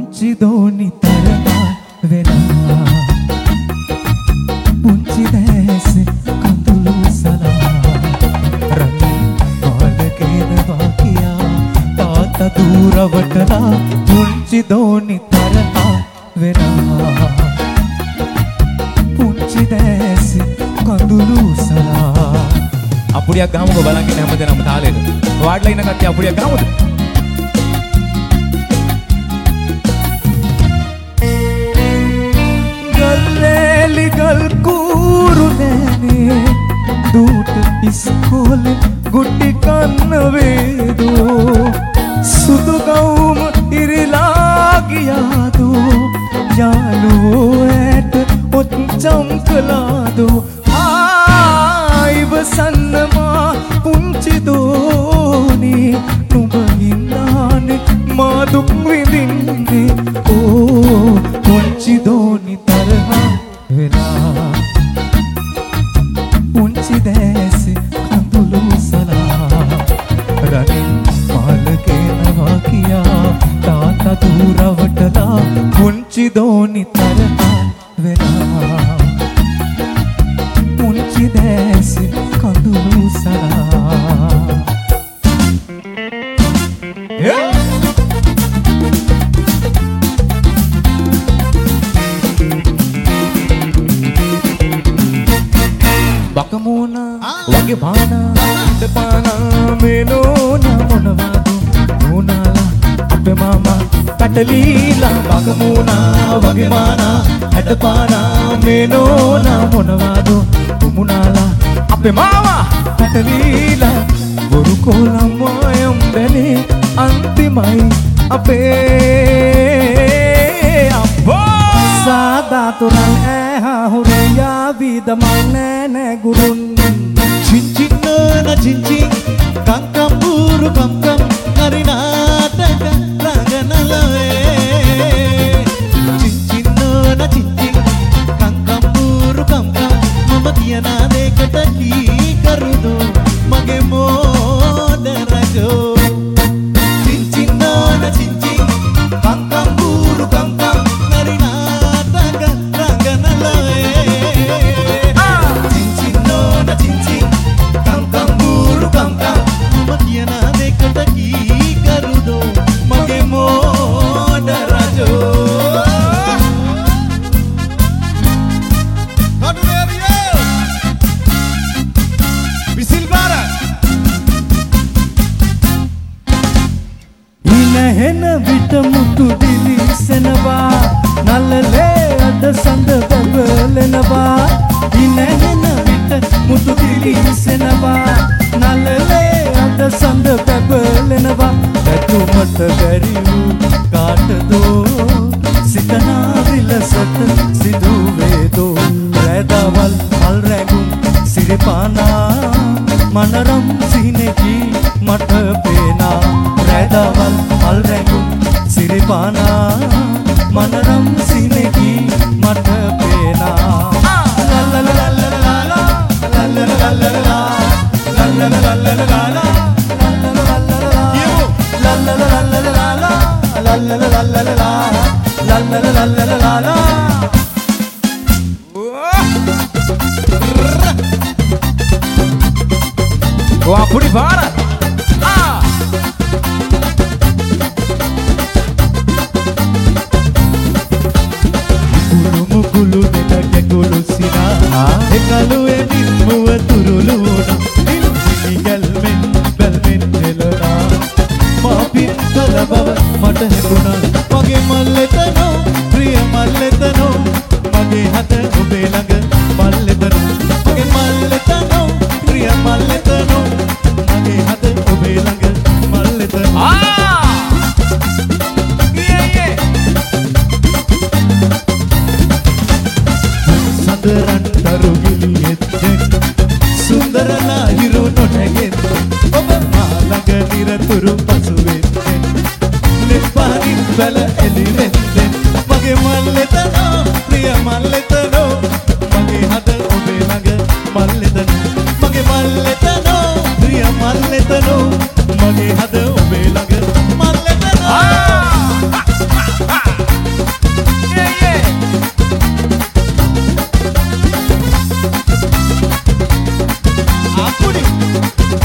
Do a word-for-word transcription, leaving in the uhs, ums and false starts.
පුංචි දෝනි තරලා වෙලා පුංචි දැස කඳුළු සලා රඟින් පාලකේනවා කියා තාත්තා දුරවටලා පුංචි දෝනි තරලා වෙලා පුංචි දැස කඳුළු සලා අපුඩියක් ගහමුකෝ බලන් ඉන්න හැමදේම තාලෙට වාඩිලා ඉන්න කට්ටිය අපුඩියක් ගහමුද ගල්ලේලි ගල් කූරු නෑනේ දූට ඉස්කෝලේ ගුටි කන්න වේදෝ සුදු ගවුම ඉරිලා ගියාදෝ යාළුවෝ ඇට ඔච්චම් කළාදෝ ආයිවසන්නමා පුංචි දෝනි නුඹ හින්දානේ මා දුක් විඳින්නේ ඕ පුංචි දෝනි තරහා වෙලා පුංචි දැස කඳුළු සලා රනින් පාලකේනවා කියා තාත්තා දුරවටලා පුංචි දෝනි තරහා වෙලා පුංචි දැස කඳුළු සලා බකමෝනා වගේ බානා දෙපානා මේ නෝනා මොනවාද නෝනාලා අපේ මාමා පැටලීලා බකමෝනා වගේ බානා හැටපානා මේ නෝනා මොනවාද මුමුනාලා අපේ මාමා පැටලීලා බොරු කොලම් වයම් බැලේ අන්තිමයි අපේ අපෝ සාදාතුරන් ඇහා හුරියා විදමන් නෑ ගුරුන් ಚಿಂಚಿನ್ನೋನ ಚಿಂಚಿ ಕಂಕಂಬೂರು ಕಂಕಂ ಹರಿನಾಟಕ ರಂಗನಲವೇ ಚಿಂಚಿನ್ನೋನ ಚಿಂಚಿ ಕಂಕಂಬೂರು ಕಂಕಂ ಮಮತಿಯನಾದೆ ಕಟಕಿ ಕರುದು ಮಗೆ ಮೋದರಜೋ ಚಿಂಚಿನ್ನೋನ ಚಿಂಚಿ ಕಂಕಂಬೂರು ಕಂಕಂ ಹರಿನಾಟಕ ರಂಗನಲವೇ ඉනහෙන විට මුතු දිලිසෙනවා නලලේ අද සඳ බබලෙනවා ඉනහෙන විට මුතු දිලිසෙනවා නලලේ අද සඳ බබලෙනවා ඇතුමට බැරි වූ කාටදෝ සිතනා විලසට සිදු වේදෝ රැදවල් මල් රැඟුම් සිරිපානා මනරම් සිහිනෙකි මට පේනා රැදවල් මල් රැඟුම් සිරිපානා මනරම් සිහිනෙකි මට පේනා ලල්ලලලලලලා ලල්ලලලලලා ලල්ලලලලලා Wah, puri barat. Ah. Gulu mugulu delake gulu sina. Ekalu emin muwa turuluna. Ilgal men bel men delana. Ma pin kalabava mata hebuna. Mage malletano priya malletano. Mage hata obe ළඟ malletano. Mage malletano priya malletano. Mage hata obe ළඟ malletano. Ah. Yeah yeah. Sandaran tarugiliyette sundarala hiru nonagette oba malaga niraturu pasuvette neppanin bala elivette mage malletano priya malletano mage hada obe ළඟ malletano mage malletano priya malletano mage hada obe ළඟ malletano අප්පුඩි